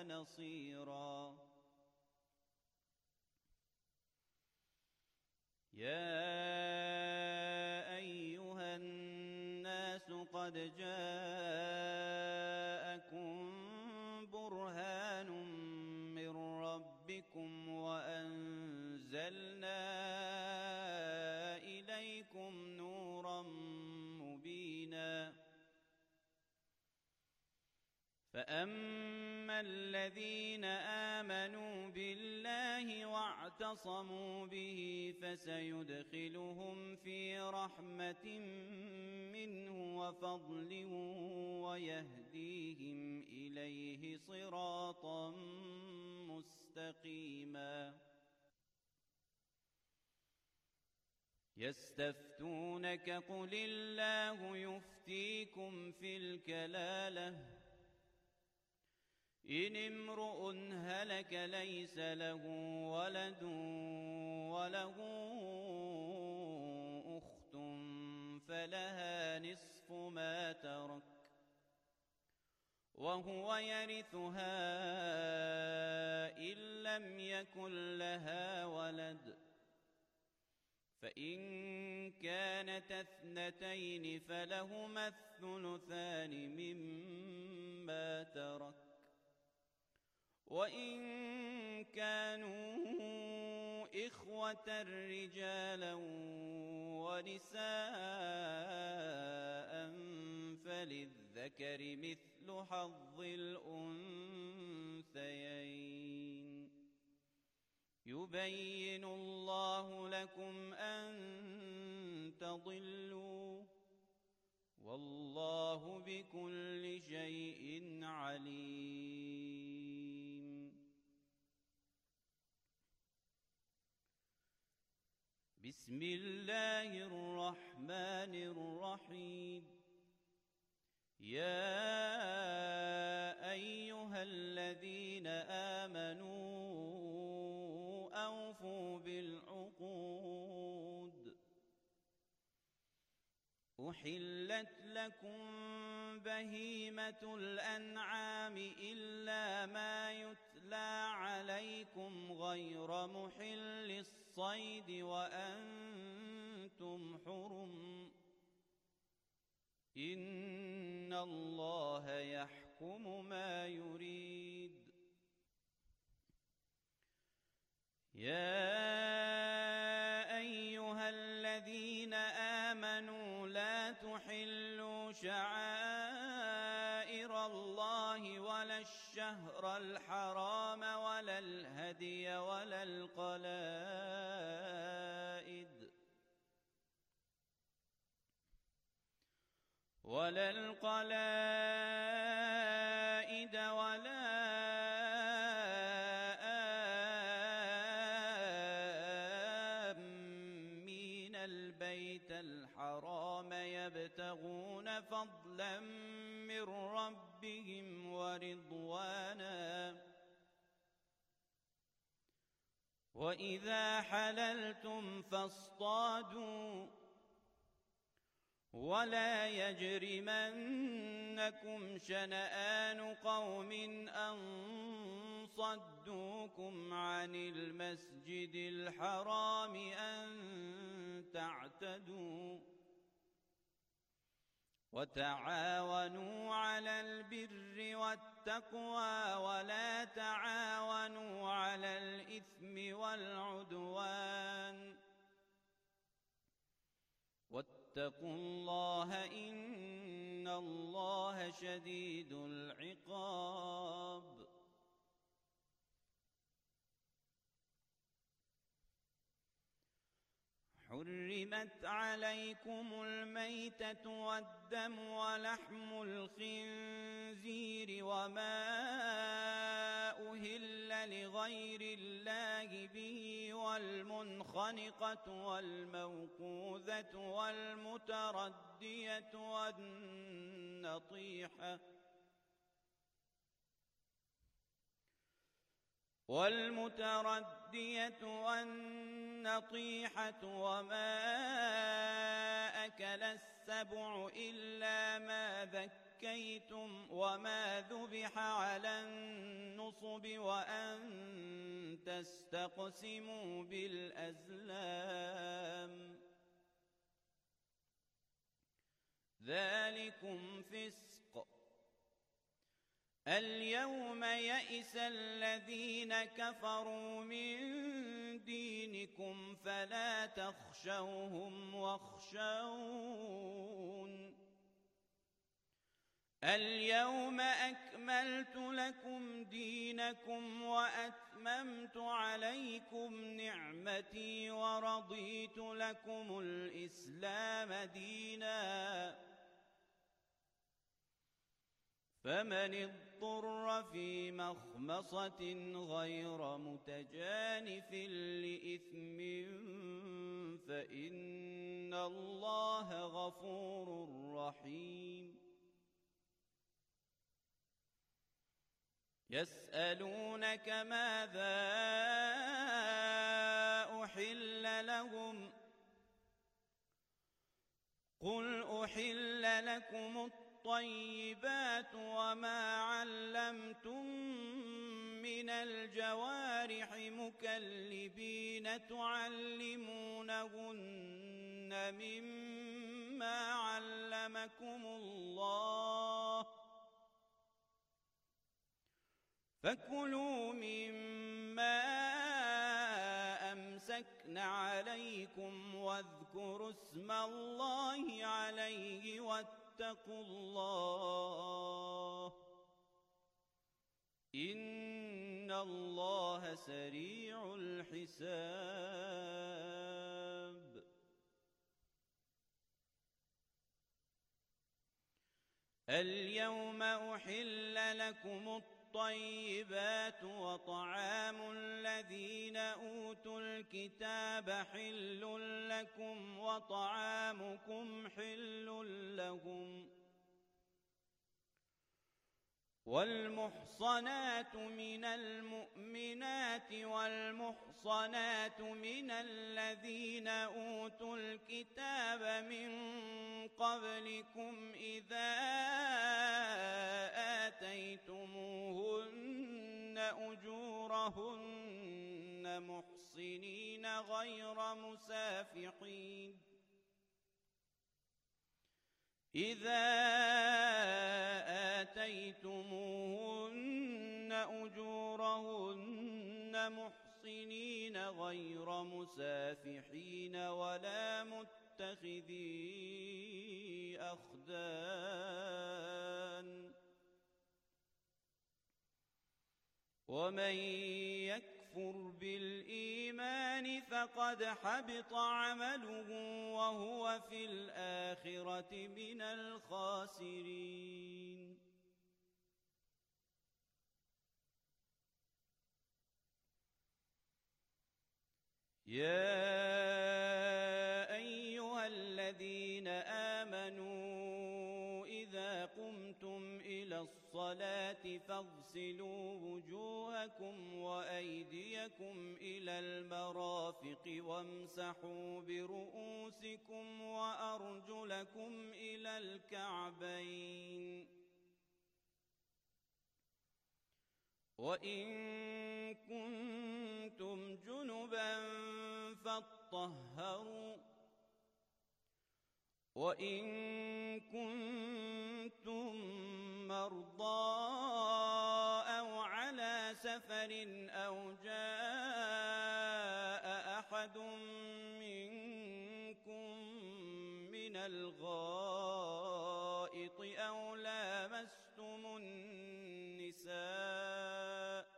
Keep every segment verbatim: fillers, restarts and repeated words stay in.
نصيرا. يا أيها الناس قد جاءكم برهان من ربكم وأنزلنا إليكم نورا مبينا. فأما الذين آمنوا بالله واعتصموا به فسيدخلهم في رحمة منه وفضل ويهديهم إليه صراطا مستقيما. يستفتونك قل الله يفتيكم في الكلالة إن امرؤ هلك ليس له ولد وله أخت فلها نصف ما ترك وهو يرثها إن لم يكن لها ولد، فإن كانت اثنتين فلهما الثلثان مما ترك، وإن كانوا إخوة رجالا ونساء فللذكر مثل حظ الأنثيين. يبين الله لكم أن تضلوا والله بكل شيء عليم. بسم الله الرحمن الرحيم. يا أيها الذين آمنوا أوفوا بالعقود. أحلت لكم بهيمة الأنعام إلا ما يتلى عليكم غير محل الصيد وأنتم حرم. إن الله يحكم ما يريد. يا أيها الذين آمنوا لا تحلوا شعائر الله ولا الشهر الحرام ولا الهدي ولا القلائد ولا القلائد ولا آمين البيت الحرام يبتغون فضلا من ربهم ورضوانا. وإذا حللتم فاصطادوا ولا يجرمنكم شنآن قوم أن صدوكم عن المسجد الحرام أن تعتدوا. وتعاونوا على البر والتقوى ولا تعاونوا على الإثم والعدوان. واتقوا الله إن الله شديد العقاب. حرمت عليكم الميتة والدم ولحم الخنزير وما أهل لغير الله به والمنخنقة والموقوذة والمتردية والنطيحة والمتردية والنطيحة وما أكل أكل السبع إلا ما ذكيتم وما ذبح على النصب وأن تستقسموا بالأزلام ذلكم فسق. اليوم يئس الذين كفروا من دينكم فلا تخشوهم واخشون. اليوم أكملت لكم دينكم وأتممت عليكم نعمتي ورضيت لكم الإسلام دينا. فمن اضطر في مخمصة غير متجانف لإثم فإن الله غفور رحيم. يسألونك ماذا أحل لهم قل أحل لكم الطيبات وما علمتم من الجوارح مكلبين تعلمونهن مما علمكم الله فكلوا مما أمسكن عليكم واذكروا اسم الله عليه واتقوا الله إن الله سريع الحساب. اليوم أحل لكم الطيبات وطعام الذين أوتوا الكتاب حل لكم وطعامكم حل لهم. والمحصنات من المؤمنات والمحصنات من الذين أوتوا الكتاب من قبلكم إذا آتيتموهن أجورهن محصنين غير مسافحين إذا آتيتموهن أجورهن محصنين غير مسافحين ولا متخذي أخدان. ومن يكفر بالإيمان فقد حبط عمله وهو في الآخرة من الخاسرين. يا أيها الذين آمنوا إذا قمتم إلى الصلاة فاغسلوا وجوهكم وأيديكم إلى المرافق وامسحوا برؤوسكم وأرجلكم إلى الكعبين. وإن كنتم جنبا فاطهروا وإن كنتم مرضى أو على سفر أو جاء أحد منكم من الغائط أو لامستم النساء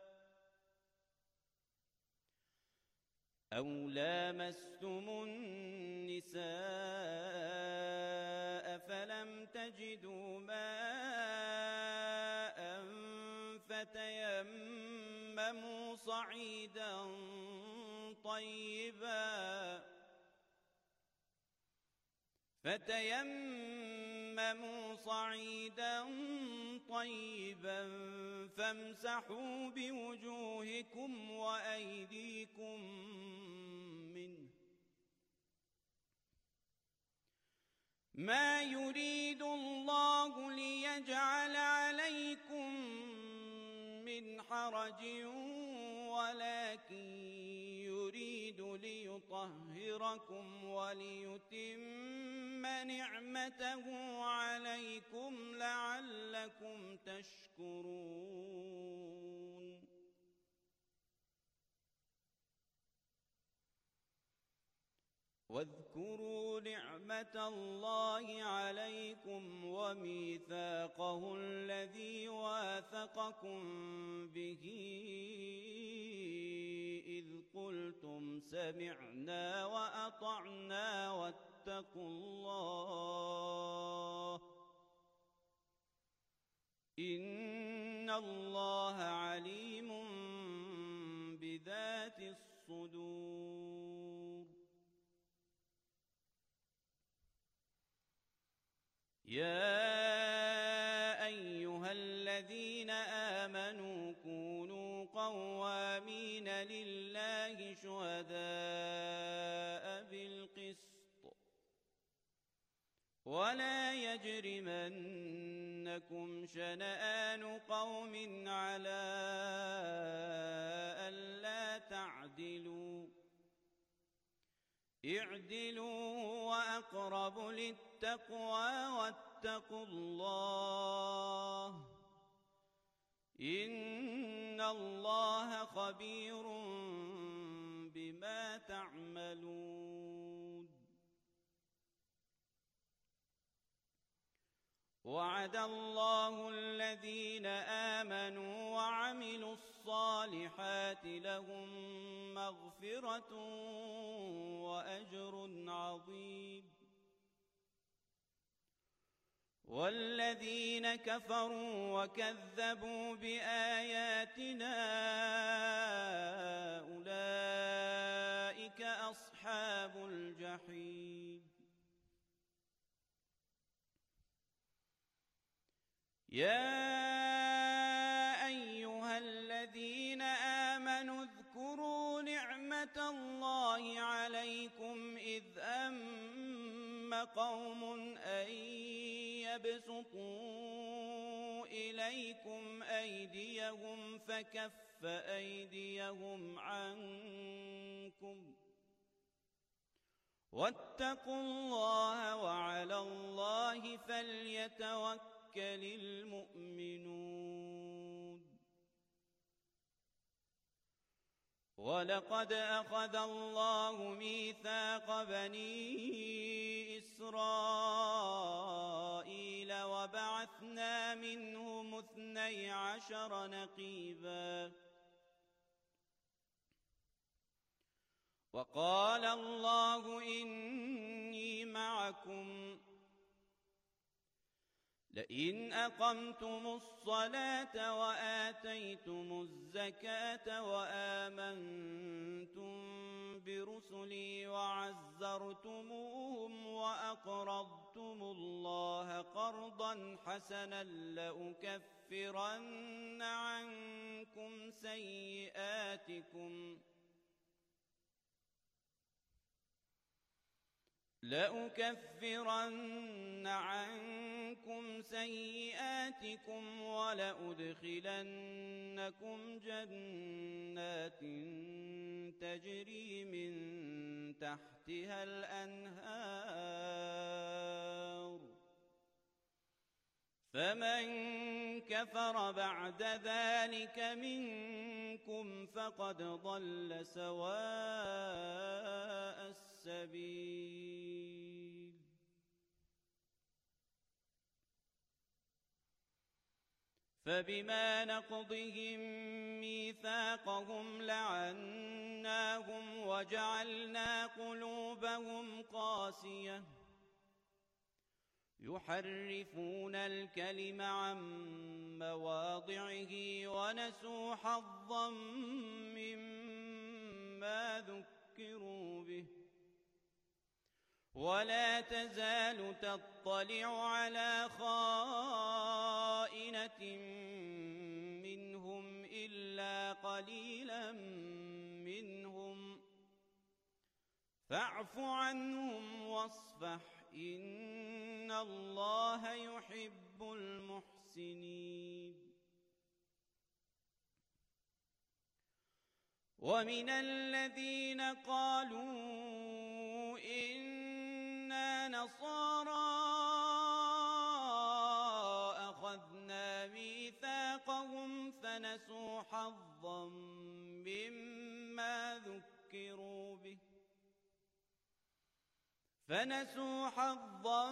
أو لامستم النساء فلم تجدوا ماء فتيمموا صعيدا طيبا فتيمموا صعيدا طيبا فامسحوا بوجوهكم وأيديكم منه ما يريد الله ليجعل عليكم من حرج ولكن يريد ليطهركم وليتم نعمته عليكم لعلكم تشكرون. واذكروا نعمة الله عليكم وميثاقه الذي واثقكم به إذ قلتم سمعنا وأطعنا واتقوا الله إن الله عليم بذات الصدور. يا أيها الذين آمنوا كونوا قوامين لله شهداء بالقسط ولا يجرمنكم شنآن قوم على ألا تعدلوا اعدلوا وأقرب للتقوى واتقوا الله إن الله خبير بما تعملون. وعد الله الذين آمنوا وعملوا الصالحات لهم مغفرة وأجر عظيم. والذين كفروا وكذبوا بآياتنا أولئك أصحاب الجحيم. يا أيها الذين آمنوا اذكروا نعمة الله عليكم إذ أم قوم أن يبسطوا إليكم أيديهم فكف أيديهم عنكم واتقوا الله وعلى الله فليتوكل المؤمنون. ولقد أخذ الله ميثاق بني إسرائيل وبعثنا منهم اثني عشر نقيبا وقال الله إني معكم لئن أقمتم الصلاة وآتيتم الزكاة وآمنتم برسلي وعزرتموهم وأقرضتم الله قرضا حسنا لأكفرن عنكم سيئاتكم لأكفرن عنكم سيئاتكم ولأدخلنكم جنات تجري من تحتها الأنهار فمن كفر بعد ذلك منكم فقد ضل سواء السبيل. فبما نقضهم ميثاقهم لعناهم وجعلنا قلوبهم قاسية يحرفون الكلم عن مواضعه ونسوا حظا مما ذكروا به ولا تزال تطلع على خائنة منهم إلا قليلا منهم فاعف عنهم واصفح إن الله يحب المحسنين. ومن الذين قالوا إنا نصارى أخذنا ميثاقهم فنسوا حظا مما ذكروا به فنسوا حظا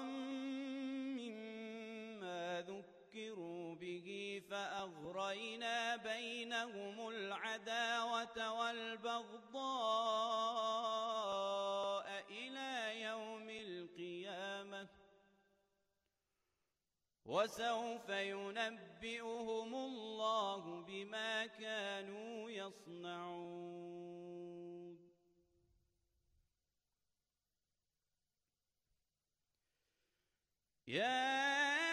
مما ذكروا به فأغرينا بينهم العداوة والبغضاء إلى يوم القيامة وسوف ينبئهم الله بما كانوا يصنعون. يا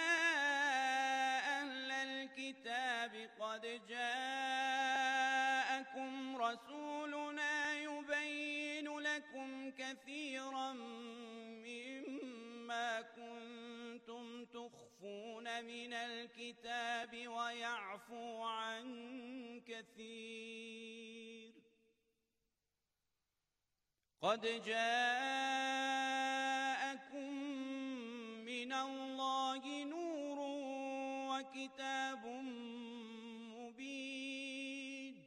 أهل الكتاب قد جاءكم رسولنا يبين لكم كثيرا مما كنتم تخفون من الكتاب ويعفو عن كثير. قد جاءكم من الله نور وكتاب مبين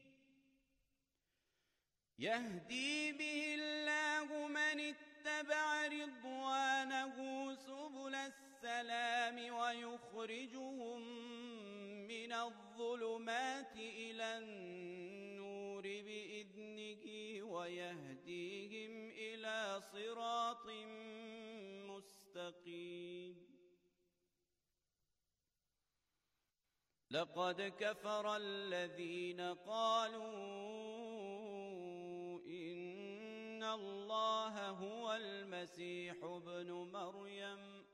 يهدي به الله من اتبع رضوانه سبل السلام ويخرجهم من الظلمات إلى النور بإذنه ويهديهم إلى صراط مستقيم. لقد كفر الذين قالوا إن الله هو المسيح ابن مريم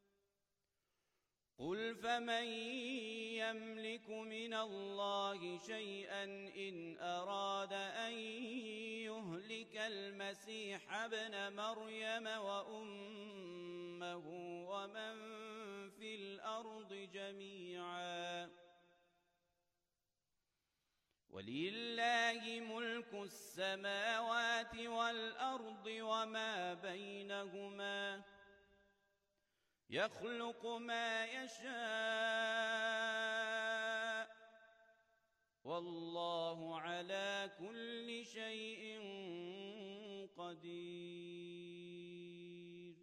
قل فمن يملك من الله شيئا إن أراد أن يهلك المسيح ابن مريم وأمه ومن في الأرض جميعا ولله ملك السماوات والأرض وما بينهما يخلق ما يشاء والله على كل شيء قدير.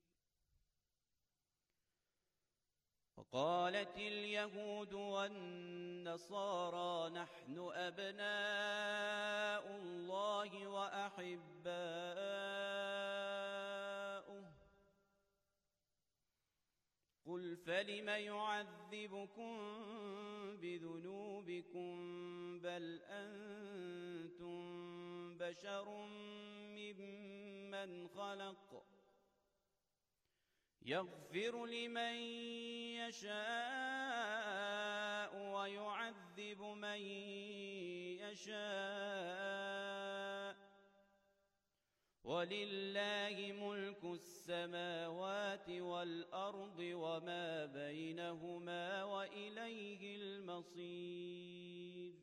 وقالت اليهود والنصارى نحن أبناء الله وأحباؤه قل فلم يعذبكم بذنوبكم بل أنتم بشر ممن خلق يغفر لمن يشاء ويعذب من يشاء ولله ملك السماوات والأرض وما بينهما وإليه المصير.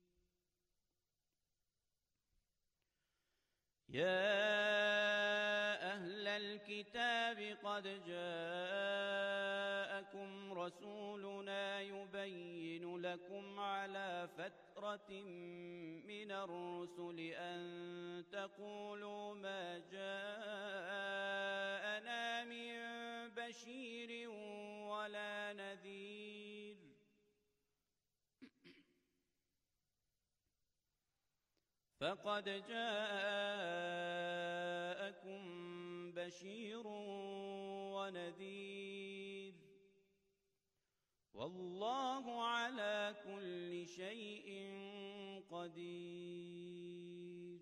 يا أهل الكتاب قد جاءكم رسولنا يبين لكم على فترة من الرسل أن تقولوا ما جاءنا من بشير ولا نذير فقد جاءكم بشير ونذير والله على كل شيء قدير.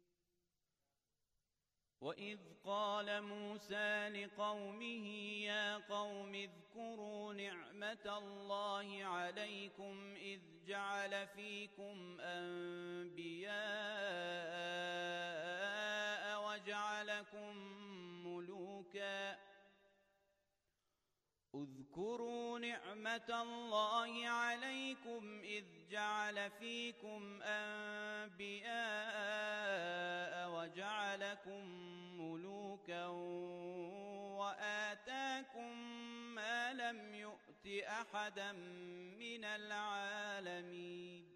وإذ قال موسى لقومه يا قوم اذكروا نعمة الله عليكم إذ جعل فيكم أنبياء وجعلكم ملوكا اذكروا نعمة الله عليكم إذ جعل فيكم أنبياء وجعلكم ملوكا وآتاكم ما لم يؤت أحدا من العالمين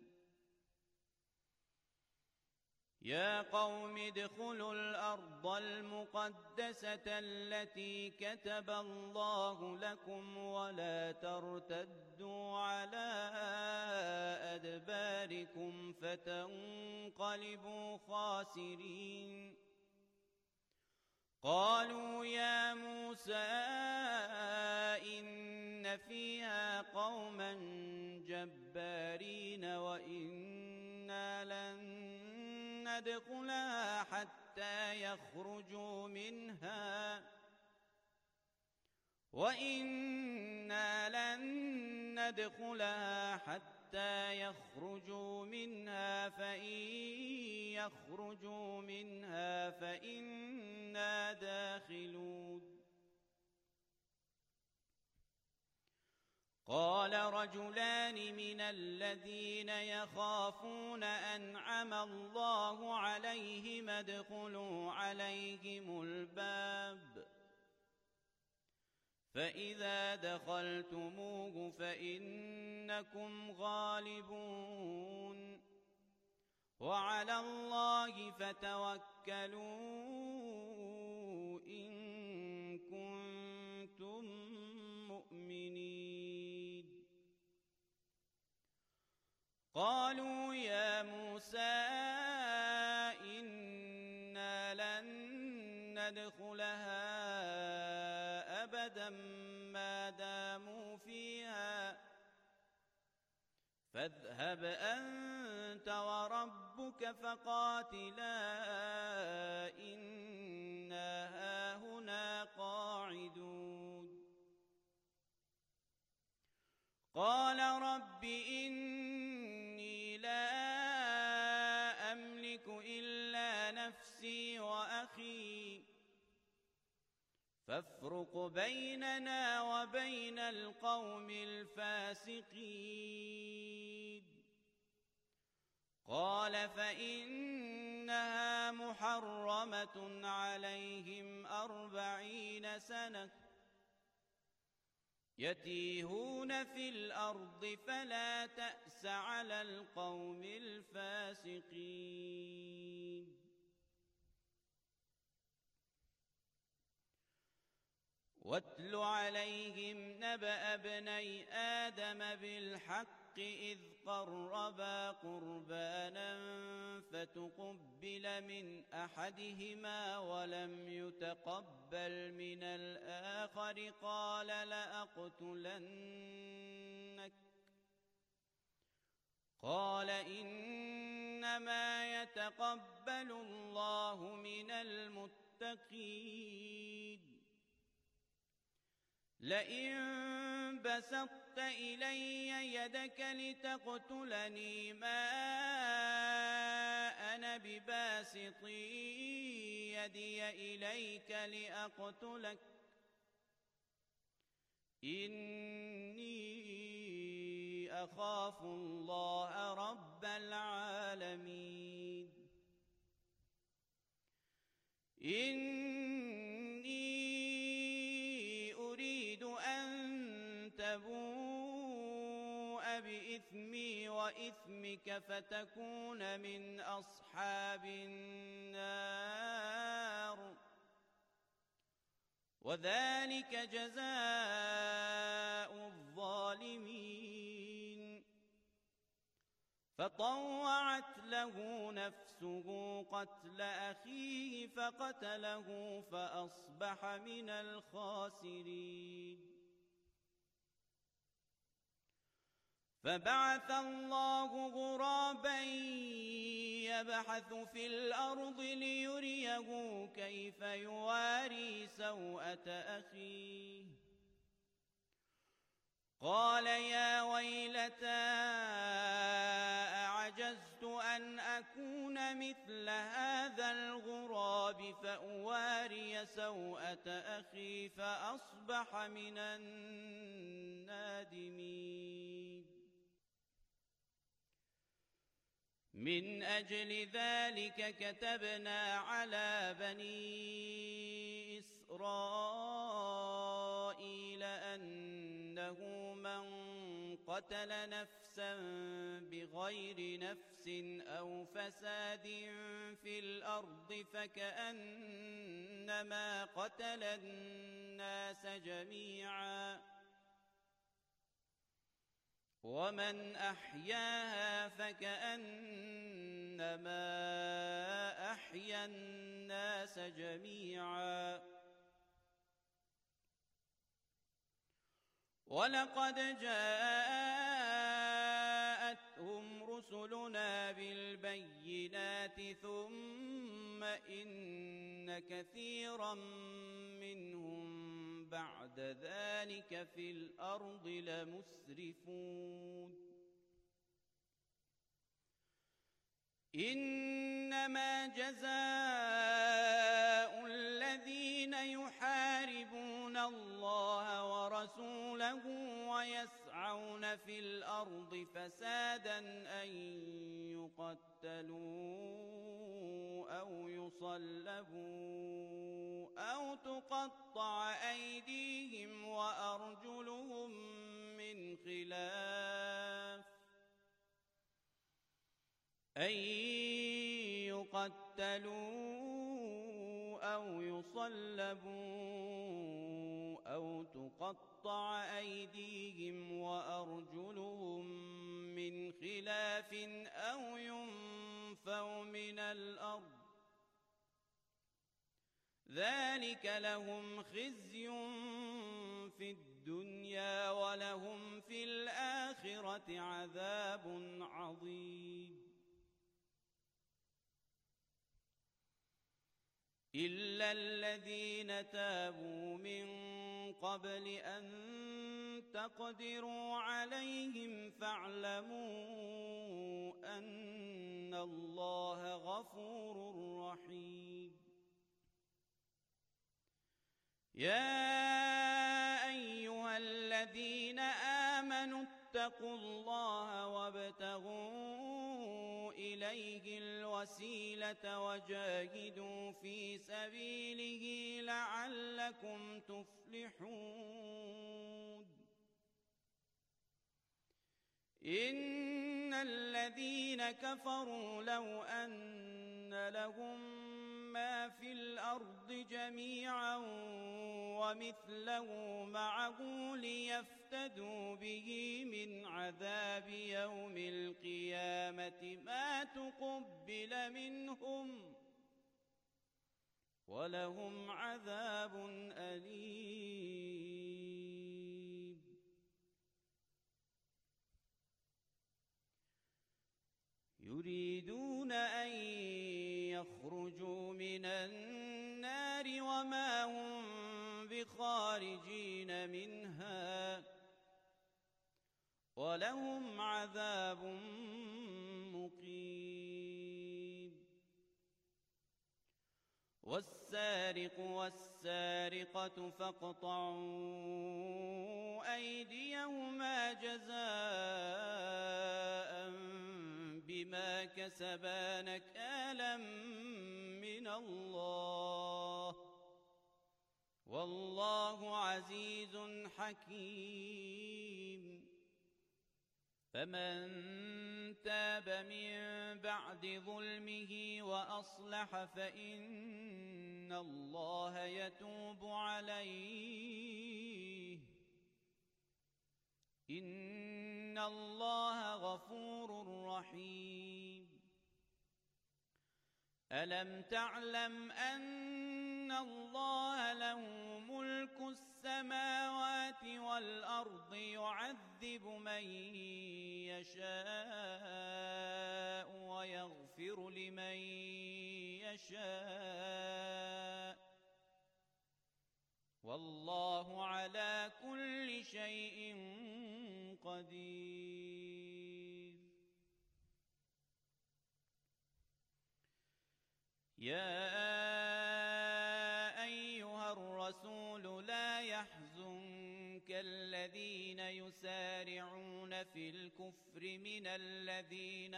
يا قوم ادخلوا الأرض المقدسة التي كتب الله لكم ولا ترتدوا على أدباركم فتنقلبوا خاسرين قالوا يا موسى إن فيها قوما جبارين وإنا لن ندخلها حتى يخرجوا منها وإنا لن ندخلها حتى يخرجوا منها فإن يخرجوا منها فإنا داخلون قال رجلان من الذين يخافون أنعم الله عليهم ادخلوا عليهم الباب فإذا دخلتموه فإنكم غالبون وعلى الله فتوكلوا إن كنتم مؤمنين قالوا يا موسى إنا لن ندخلها أبدا ما داموا فيها فاذهب أنت وربك فقاتلا إنا هاهنا قاعدون قال رب إني لا أملك إلا نفسي وأخي فافرق بيننا وبين القوم الفاسقين قال فإنها محرمة عليهم أربعين سنة يتيهون في الأرض فلا تأس على القوم الفاسقين واتل عليهم نبأ ابني آدم بالحق إذ قربا قربانا فتقبل من أحدهما ولم يتقبل من الآخر قال لأقتلنك قال إنما يتقبل الله من المتقين لئن بسطت إلي يدك لتقتلني ما أنا بباسط يدي إليك لأقتلك إني أخاف الله رب العالمين إني أريد أن تبوء بإثمي وإثمك فتكون من أصحاب النار وذلك جزاء الظالمين فطوعت له نفسه قتل أخيه فقتله فأصبح من الخاسرين فبعث الله غرابا يبحث في الأرض ليريه كيف يواري سوءة أخيه قال يا ويلتى أعجزت أن أكون مثل هذا الغراب فأواري سوءة أخي فأصبح من النادمين آدمين. من أجل ذلك كتبنا على بني إسرائيل أنه من قتل نفسا بغير نفس أو فساد في الأرض فكأنما قتل الناس جميعا ومن أحياها فكأنما أحيا الناس جميعا. ولقد جاءتهم رسلنا بالبينات ثم إن كثيرا منهم بعد ذلك في الأرض لمسرفون. إنما جزاء الذين يحاربون الله ورسوله ويسعون في الأرض فسادا أن يقتلوا أو يصلبوا أو تقطع أيديهم وأرجلهم من خلاف أن يقتلوا أو يصلبوا أو تقطع أيديهم وأرجلهم من خلاف أو ينفوا من الأرض ذلك لهم خزي في الدنيا ولهم في الآخرة عذاب عظيم. إلا الذين تابوا من قبل أن تقدروا عليهم فاعلموا أن الله غفور رحيم. يا أيها الذين آمنوا اتقوا الله وابتغوا إليه الوسيلة وجاهدوا في سبيله لعلكم تفلحون. إن الذين كفروا لو أن لهم ما في الأرض جميعا ومثله معه ليفتدوا به من عذاب يوم القيامة ما تقبل منهم ولهم عذاب أليم. يريدون أن يخرجوا من النار وما هم بخارجين منها ولهم عذاب مقيم. والسارق والسارقة فاقطعوا أيديهما جزاء بما كسبا نكالا من الله والله عزيز حكيم. فمن تاب من بعد ظلمه وأصلح فإن الله يتوب عليه إن الله غفور رحيم. ألم تعلم أن الله له ملك السماوات والأرض يعذب من يشاء ويغفر لمن يشاء والله على كل شيء قدير. يا أيها الرسول لا يحزنك كالذين يسارعون في الكفر من الذين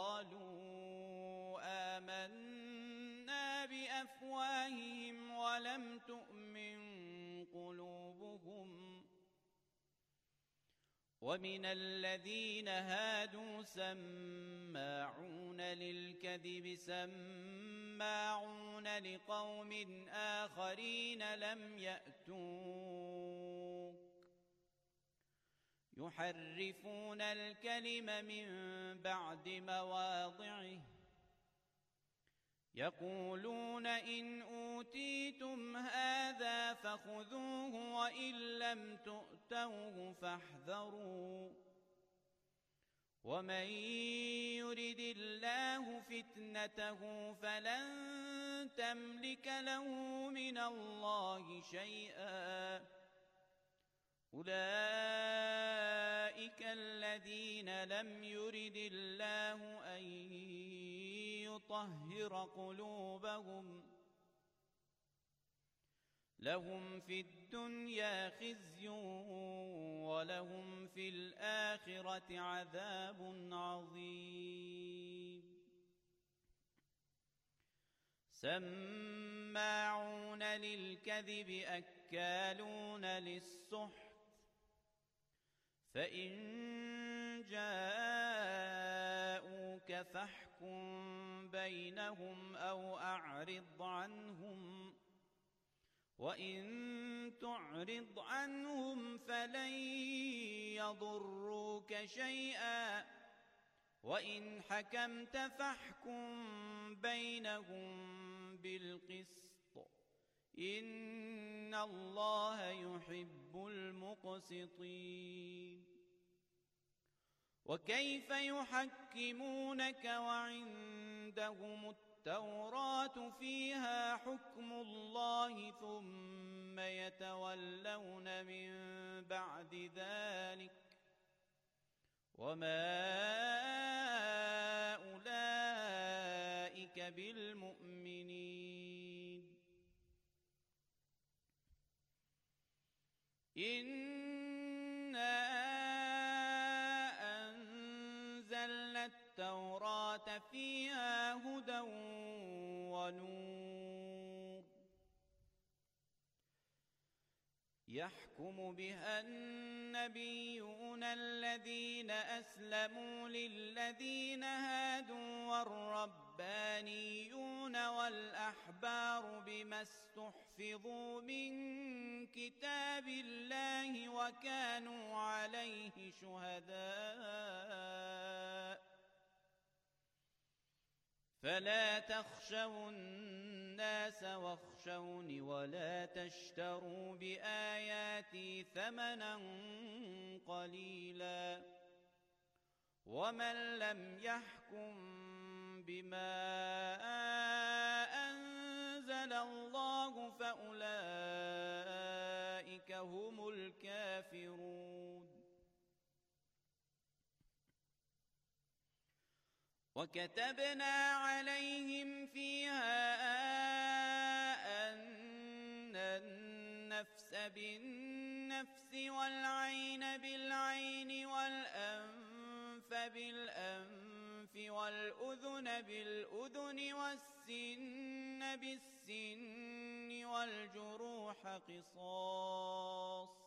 قالوا آمنا بأفواههم ولم تؤمن قلوبهم ومن الذين هادوا سماعون للكذب سماعون لقوم آخرين لم يأتوك يحرفون الكلم من بعد مواضعه يقولون إن أوتيتم هذا فخذوه وإن لم تؤتوه فاحذروا ومن يرد الله فتنته فلن تملك له من الله شيئا أولئك الذين لم يرد الله أن يطهر قلوبهم لهم في الدنيا خزي ولهم في الآخرة عذاب عظيم سماعون للكذب أكالون للسحت فإن جاءوك فاحكم بينهم أو أعرض عنهم وإن تعرض عنهم فلن يضروك شيئا وإن حكمت فاحكم بينهم بالقسط إن الله يحب المقسطين وكيف يحكمونك وعندهم التوراة فيها حكم الله ثم يتولون من بعد ذلك وما أولئك بالمؤمنين إنا أنزلنا التوراة فيها هدى ونور يحكم بها النبيون الذين أسلموا للذين هادوا والربانيون والأحبار بما استحفظوا من كتاب الله وكانوا عليه شهداء فلا تخشوا الناس واخشوني ولا تشتروا بآياتي ثمنا قليلا ومن لم يحكم بما أنزل الله فأولئك هم الكافرون وكتبنا عليهم فيها أن النفس بالنفس والعين بالعين والأنف بالأنف والأذن بالأذن والسن بالسن والجروح قصاص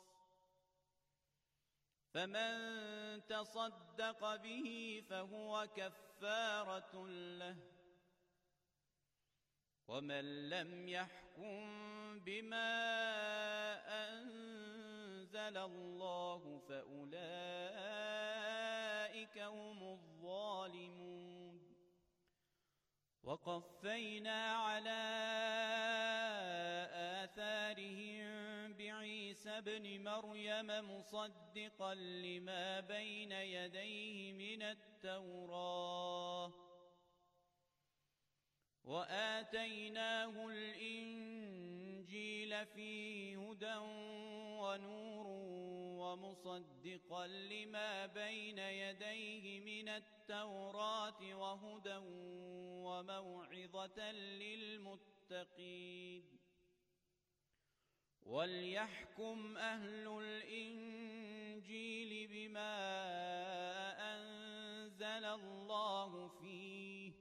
فمن تصدق به فهو كفارة له ومن لم يحكم بما أنزل الله فأولئك هم الظالمون وقفينا على آثارهم بعيسى ابن مريم مصدقا لما بين يديه من التوراة وآتيناه الإنجيل فيه هدى ونور ومصدقا لما بين يديه من التوراة وهدى وموعظة للمتقين وليحكم أهل الإنجيل الله فيه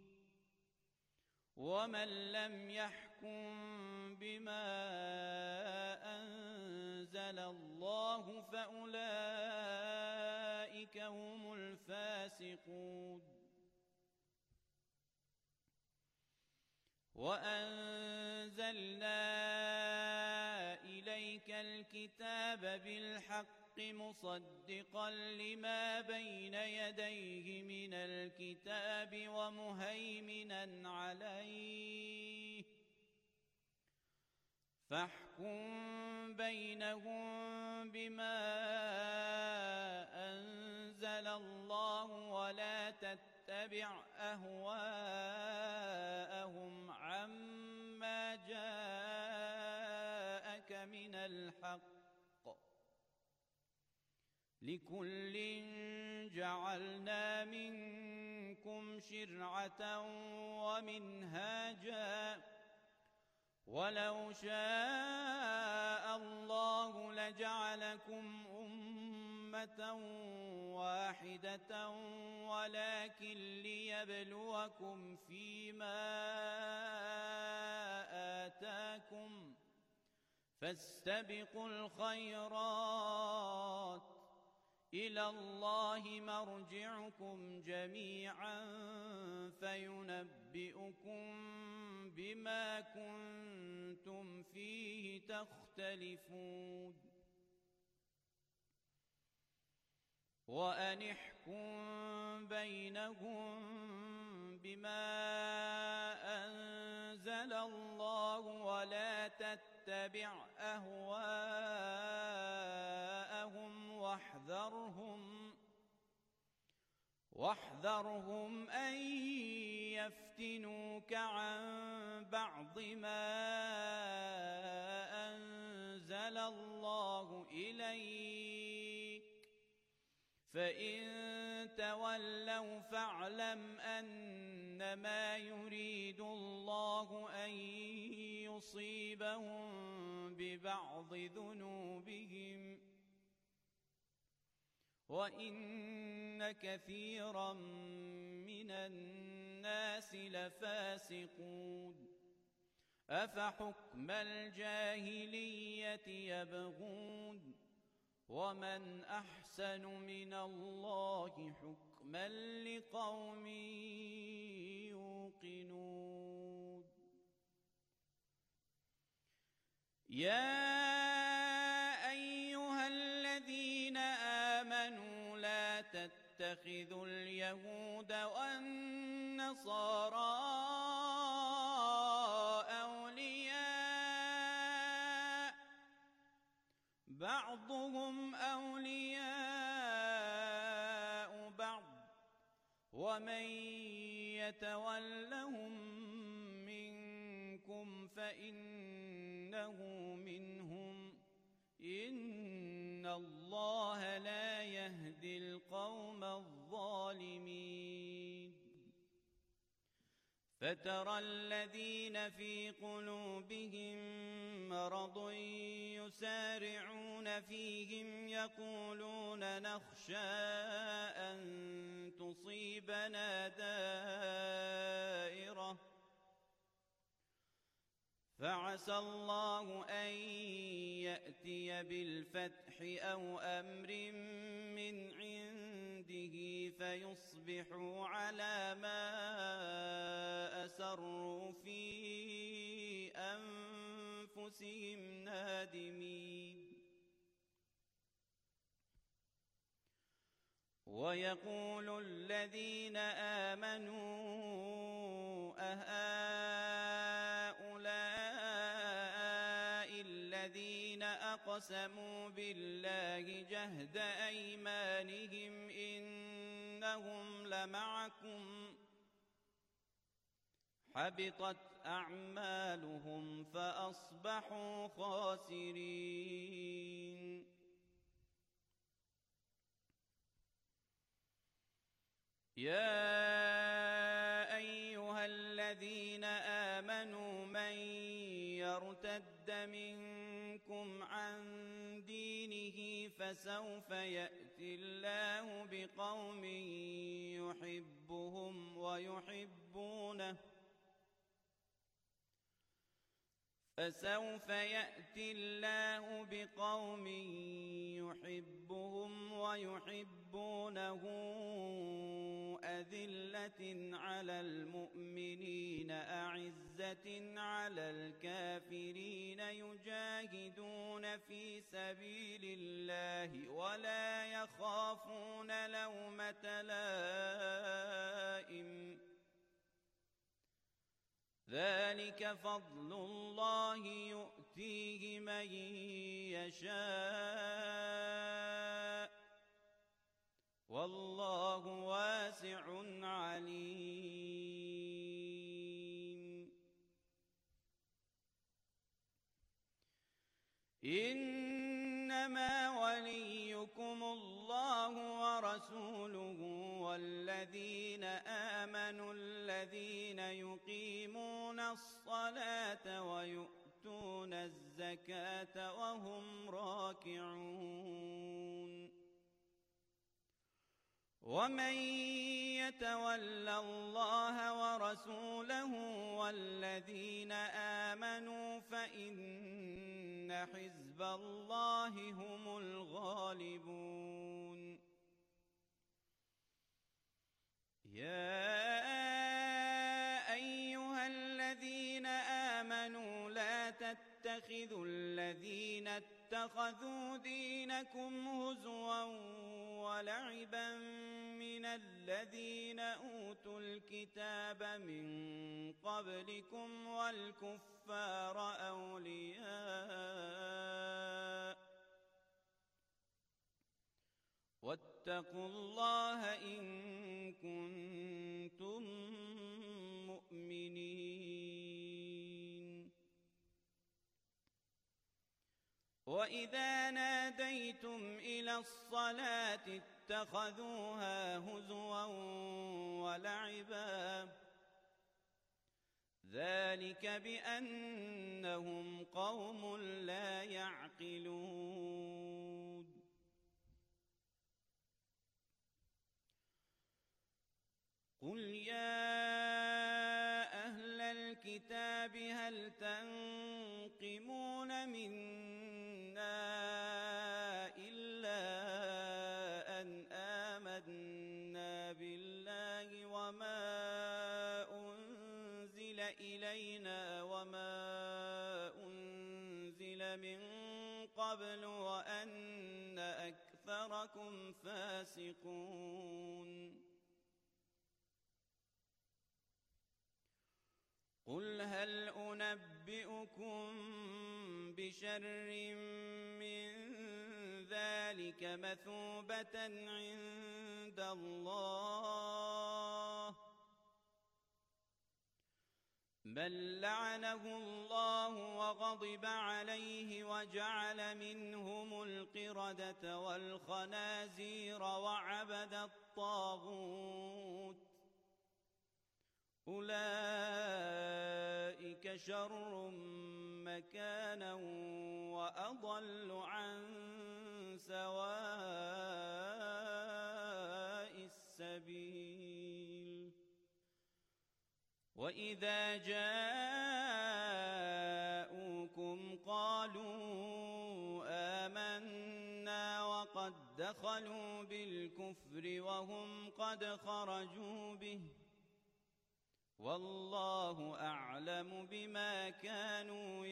ومن لم يحكم بما أنزل الله فأولئك هم الفاسقون وأنزلنا إليك الكتاب بالحق مصدقا لما بين يديه من الكتاب ومهيمنا عليه فاحكم بينهم بما أنزل الله ولا تتبع أهواءهم عما جاءك من الحق لكل جعلنا منكم شرعة ومنهاجا ولو شاء الله لجعلكم أمة واحدة ولكن ليبلوكم فيما آتاكم فاستبقوا الخيرات إلى الله مرجعكم جميعا فينبئكم بما كنتم فيه تختلفون وأن احكم بينهم بما أنزل الله ولا تتبع أهواءهم واحذرهم واحذرهم أن يفتنوك عن بعض ما أنزل الله إليك فإن تولوا فاعلم أنما يريد الله أن يصيبهم ببعض ذنوبهم وإن كثيرا من الناس لفاسقون أفحكم الجاهلية يبغون ومن أحسن من الله حكما لقوم يوقنون يا أيها الذين آمنوا لا تتخذوا اليهود والنصارى أولياء بعضهم أولياء بعض ومن يتولهم منكم فإنه منهم إن الله لا يهدي القوم الظالمين فترى الذين في قلوبهم مرض يسارعون فيهم يقولون نخشى أن تصيبنا دائرة فعسى الله أن يأتي بالفتح أو أمر من عنده فيصبحوا على ما أسروا في أنفسهم نادمين ويقول الذين آمنوا أهؤلاء الذين أقسموا بالله جهد أيمانهم إنهم لمعكم حبطت أعمالهم فأصبحوا خاسرين يا أيها الذين آمنوا من يرتد منكم عن دينه فسوف يأتي الله بقوم يحبهم ويحبونه فسوف يأتي الله بقوم يحبهم ويحبونه أذلة على المؤمنين أعزة على الكافرين يجاهدون في سبيل الله ولا يخافون لومة لائم ذلك فضل الله يؤتيه من يشاء والله واسع عليم إنما وليكم الله ورسوله والذين آمنوا الذين يقيمون الصلاة ويؤتون الزكاة وهم راكعون ومن يتول الله ورسوله والذين آمنوا فإن حزب الله هم الغالبون يا أيها الذين آمنوا لا تتخذوا الذين اتخذوا دينكم هزوا ولعبا من الذين أوتوا الكتاب من قبلكم والكفار أولياء واتقوا الله إن كنتم مؤمنين وإذا ناديتم إلى الصلاة اتخذوها هزوا ولعبا ذلك بأنهم قوم لا يعقلون قل يا أهل الكتاب هل تنقمون منا إلا أن آمنا بالله وما أنزل إلينا وما أنزل من قبل وأن أكثركم فاسقون قل هل أنبئكم بشر من ذلك مثوبة عند الله بل لعنه الله وغضب عليه وجعل منهم القردة والخنازير وعبد الطاغوت أولئك شر مكانا وأضل عن سواء السبيل وإذا جاءوكم قالوا آمنا وقد دخلوا بالكفر وهم قد خرجوا به والله أعلم بما كانوا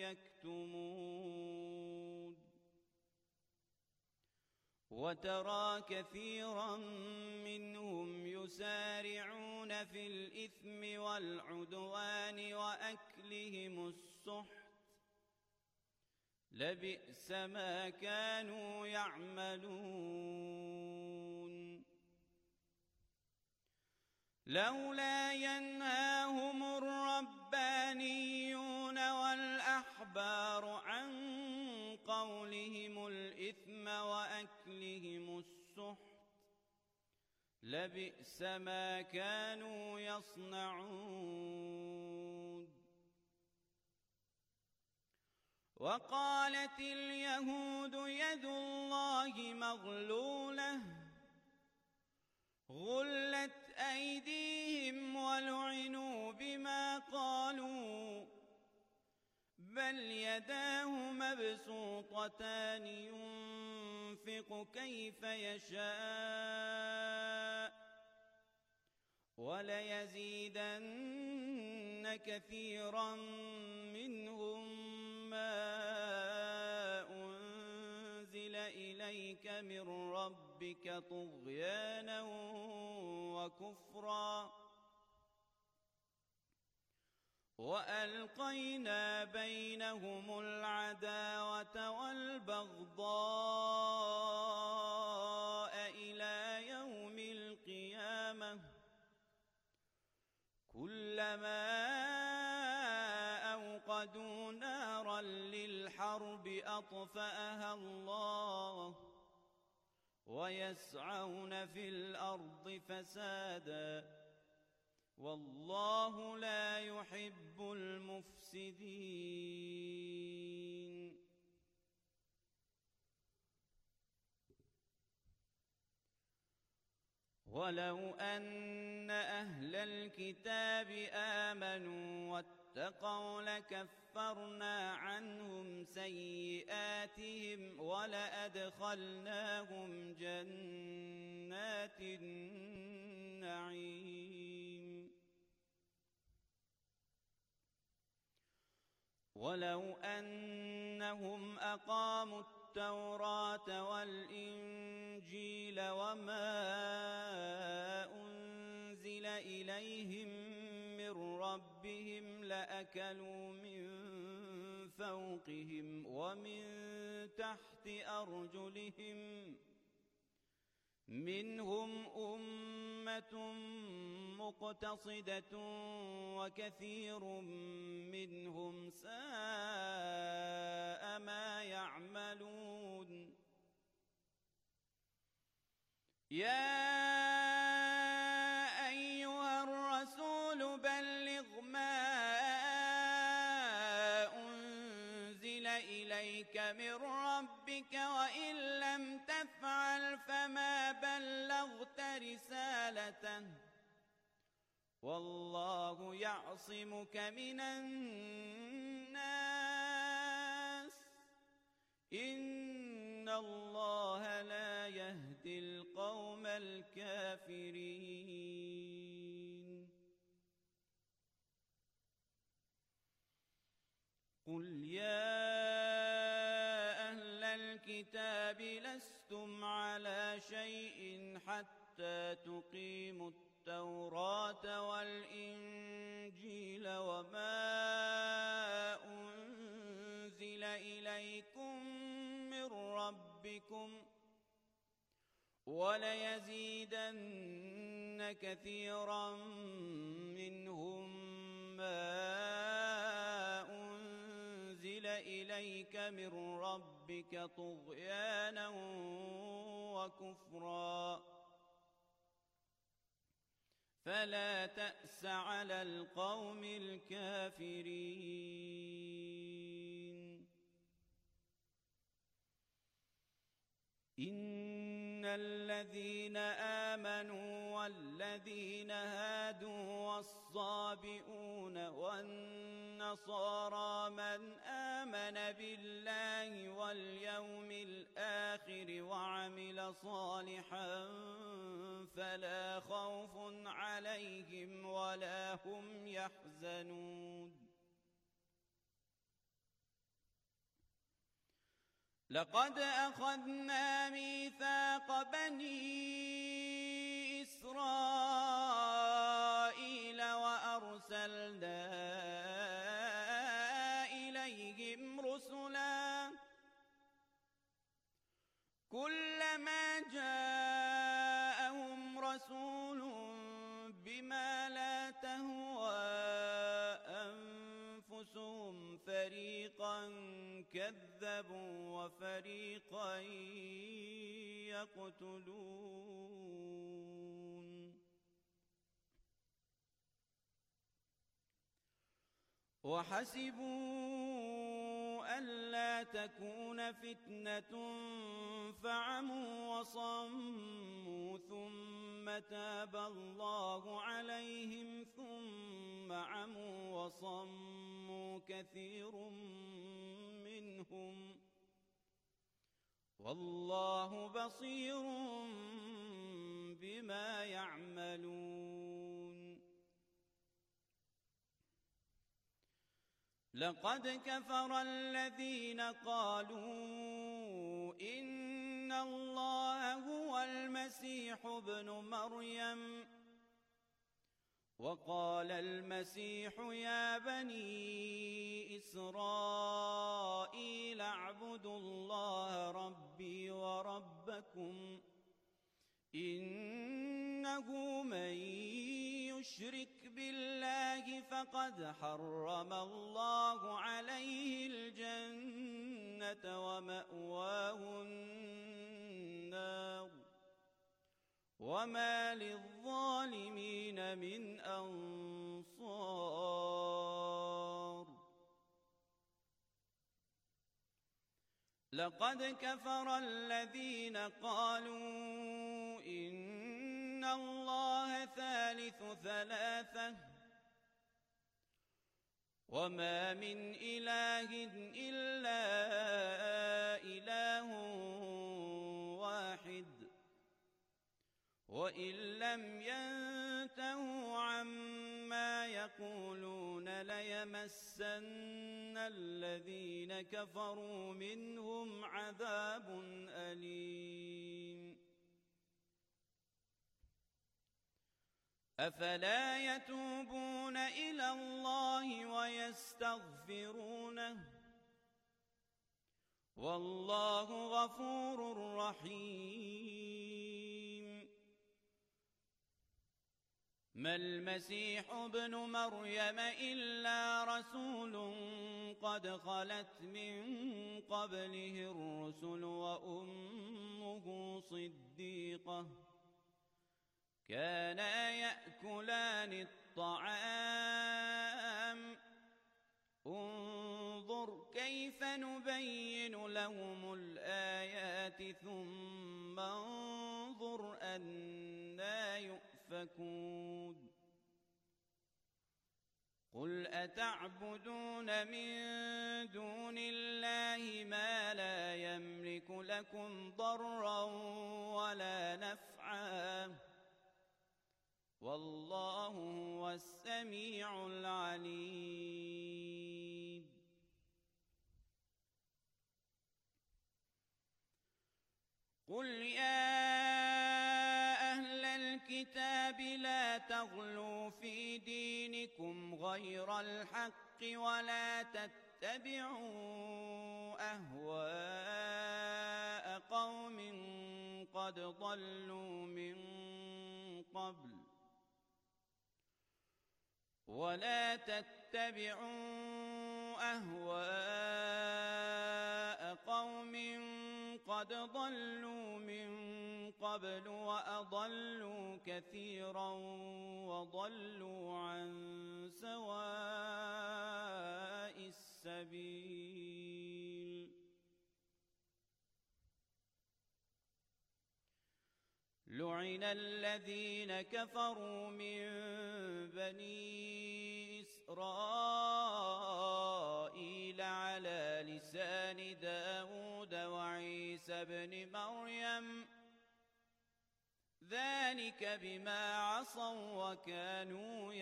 يكتمون وترى كثيرا منهم يسارعون في الإثم والعدوان وأكلهم السحت لبئس ما كانوا يعملون لولا ينهاهم الربانيون والأحبار عن قولهم الإثم وأكلهم السحت لبئس ما كانوا يصنعون وقالت اليهود يد الله مغلولة غلت أيديهم ولعنوا بما قالوا بل يداه مبسوطتان ينفق كيف يشاء وليزيدن كثيرا منهم ما أنزل إليك من ربك طغيانا وكفرا وألقينا بينهم العداوة والبغضاء إلى يوم القيامة كلما أوقدوا نارا للحرب أطفأها الله ويسعون في الأرض فسادا والله لا يحب المفسدين. ولو أن أهل الكتاب آمنوا واتقوا لكفرنا عنهم سيئاتهم ولأدخلناهم جنات النعيم. ولو أنهم أقاموا التوراة والإنجيل وما أنزل إليهم من ربهم لأكلوا من فوقهم ومن تحت أرجلهم منهم أمة مقتصدة وكثير منهم ساء ما يعملون. يا أيها الرسول بلغ ما أنزل إليك من ربك وإن لم تفعل فما بلغت رسالته والله يعصمك من الناس إن الله لا يهدي القوم الكافرين. قل يا أهل الكتاب لستم على شيء حتى تقيموا التوراة والإنجيل وما أنزل إليكم من ربكم وليزيدن كثيرا منهم ما أنزل إليك من ربك طغيانا وكفرا فلا تأس على القوم الكافرين. إن الذين آمنوا والذين هادوا والصابئون والنصارى من آمن بالله واليوم الآخر وعمل صالحا فلا خوف عليهم ولا هم يحزنون. لقد أخذنا ميثاق بني إسرائيل وأرسلنا إليهم رسلا كلما جاءهم رسول بما لا تهوى أنفسهم فريقا كذبوا وفريقا يقتلون. وحسبوا ألا تكون فتنة فعموا وصموا ثم تاب الله عليهم ثم عموا وصموا كثير منهم والله بصير بما يعملون. لقد كفر الذين قالوا إن الله هو المسيح ابن مريم وقال المسيح يا بني إسرائيل اعبدوا الله ربي وربكم إنه من يشرك بالله فقد حرم الله عليه الجنة ومأواه النار وما للظالمين من أنصار. لقد كفر الذين قالوا إن الله ثالث ثلاثة وما من إله إلا إله واحد وإن لم ينتهوا عما يقولون ليمسن الذين كفروا منهم عذاب أليم. أفلا يتوبون إلى الله ويستغفرونه والله غفور رحيم. ما المسيح ابن مريم إلا رسول قد خلت من قبله الرسل وأمه صديقة كانا يأكلان الطعام انظر كيف نبين لهم الآيات ثم انظر أنى يؤفكون. قل أتعبدون من دون الله ما لا يملك لكم ضرا ولا نفعا والله هو السميع العليم. قل يا أهل الكتاب لا تغلوا في دينكم غير الحق ولا تتبعوا أهواء قوم قد ضلوا من قبل ولا تتبعوا أهواء قوم قد ضلوا من قبل وأضلوا كثيرا وضلوا عن سواء السبيل. لعن الذين كفروا من بني إسرائيل على لسان داود وعيسى بن مريم ذلك بما عصوا وكانوا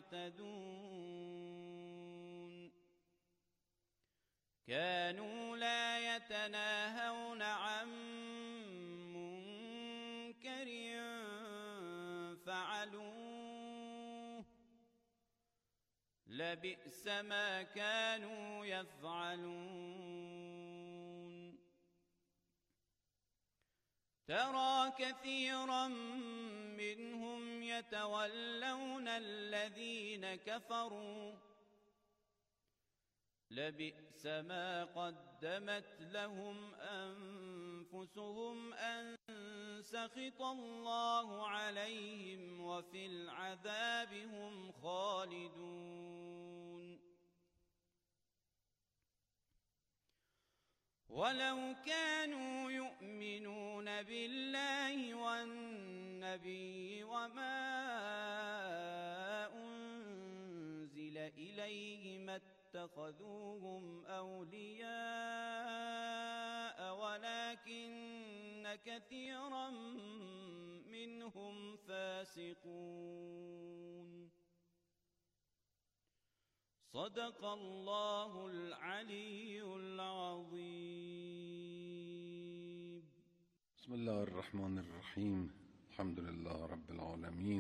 يعتدون. كانوا لا يتناهون عن منكر فعلوه لبئس ما كانوا يفعلون. ترى كثيرا منهم يتولون الذين كفروا لبئس ما قدمت لهم أنفسهم أن سخط الله عليهم وفي العذاب هم خالدون. ولو كانوا يؤمنون بالله والنبي وما أنزل إليه ما اتخذوهم أولياء ولكن كثيرا منهم فاسقون. صدق الله العلي العظيم. بسم الله الرحمن الرحیم. الحمد لله رب العالمین.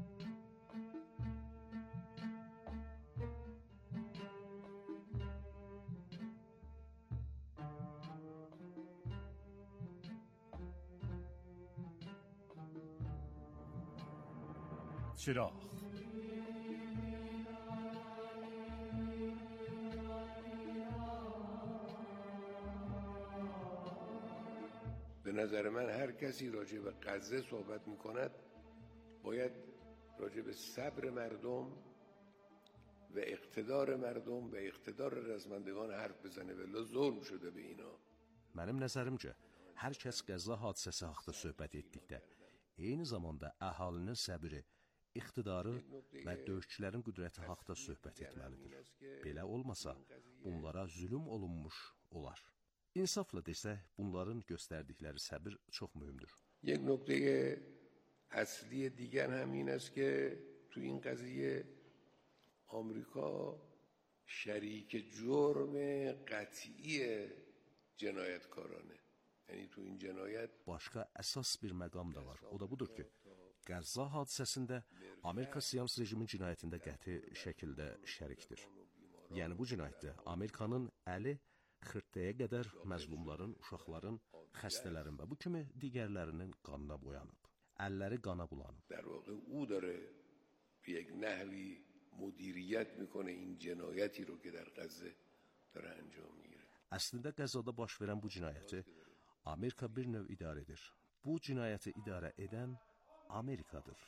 چراغ به نظر من هر کسی راجع به غزه صحبت میکند باید راجع به صبر مردم و اقتدار مردم و اقتدار رزمندگان حرف بزنه، ولی ظلم şude به اینا. Mənim nəzərimcə, hər kəs Qəzza hadisəsi haqqında söhbət etdikdə, eyni zamanda əhalinin səbri, iqtidarı və döyüşçülərin qüdrəti haqqında söhbət etməlidir. Belə olmasa, bunlara zülüm olunmuş olar. İnsafla desək, bunların göstərdikləri səbir çox mühümdür. یک نکته اصلی دیگر هم این است که تو این قضیه آمریکا شریک جرم قطعی cinayetkarane. Yəni tu in cinayət başqa əsas bir məqam da var. O da budur ki, Qəzza hadisəsində Amerika Siyonist rejimin cinayətində qəti şəkildə şərikdir. Yəni bu cinayətdə Amerikanın əli xırtdaya qədər məzlumların, uşaqların, xəstələrin və bu kimi digərlərinin qanına boyanıb. Əlləri qana bulanıb. در واقع او داره به یک نحوی مدیریت میکنه این جنایتی رو که در غزه داره انجام میگیره. Əslində Qəzzada baş verən bu cinayəti Amerika bir növ idarə edir. Bu cinayəti idarə edən Amerikadır.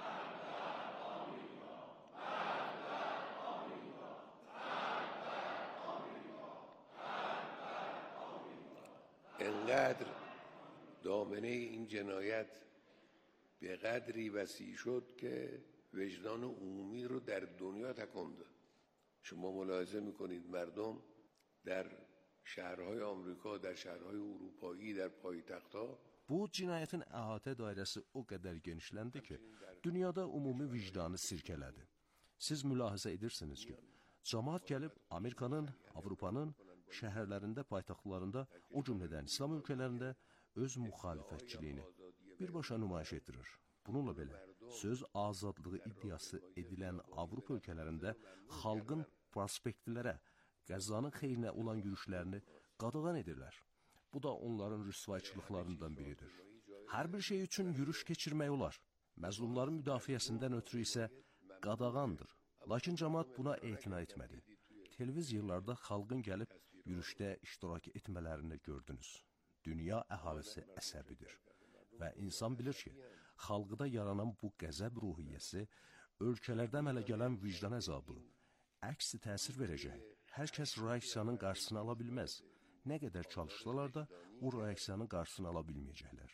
انقدر دامنه این جنایت به قدری وسیع شد که وجدان عمومی رو در دنیا تکان داد. شما ملاحظه میکنید مردم در şəhərهای آمریکا، در şəhərهای اروپایی، در پایتخت‌ها bu cinayətin əhatə dairəsi o qədər genişləndi ki, dünyada ümumi vicdanı sirkələdi. Siz mülahizə edirsiniz ki, cəmaət gəlib Amerikanın, Avropanın şəhərlərində, paytaxtlarında, o cümlədən İslam ölkələrində öz müxalifətçiliyini birbaşa nümayiş etdirir. Bununla belə, söz azadlığı iddiası edilən Avropa ölkələrində xalqın prospektlərə, Qəzzanın xeyrinə olan yürüşlərini qadağan edirlər. Bu da onların rüsvayçılıqlarından biridir. Hər bir şey üçün yürüş keçirmək olar. Məzlumların müdafiəsindən ötürü isə qadağandır. Lakin cəmaət buna etina etmədi. Televiziyalarda xalqın gəlib yürüşdə iştirak etmələrini gördünüz. Dünya əhalisi əsəbidir. Və insan bilir ki, xalqıda yaranan bu qəzəb ruhiyyəsi ölkələrdə əmələ gələn vicdan əzabı əksi təsir verəcək. Hər kəs reaksiyanın qarşısını ala bilməz. Nə qədər çalışsalar da bu reaksiyanın qarşısını ala bilməyəcəklər.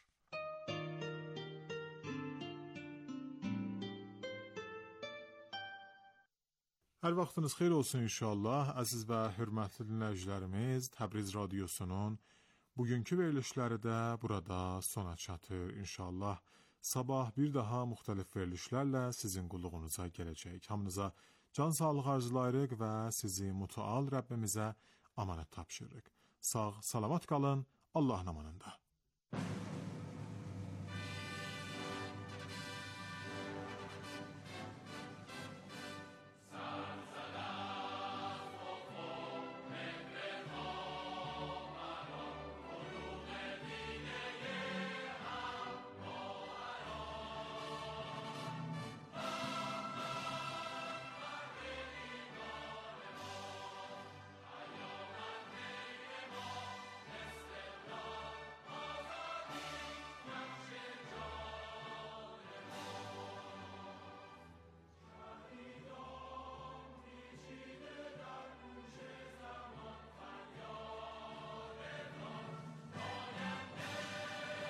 Hər vaxtınız xeyir olsun inşallah. Əziz və hörmətli dinləyicilərimiz, Təbriz Radiosunun bugünkü verilişləri də burada sona çatır inşallah. Sabah bir daha müxtəlif verilişlərlə sizin qulluğunuza gələcək. Hamınıza can sağlığı arzulayırıq və sizi mütəal Rəbbimizə amanət tapşırırıq. Sağ, salamat qalın, Allahın amanında.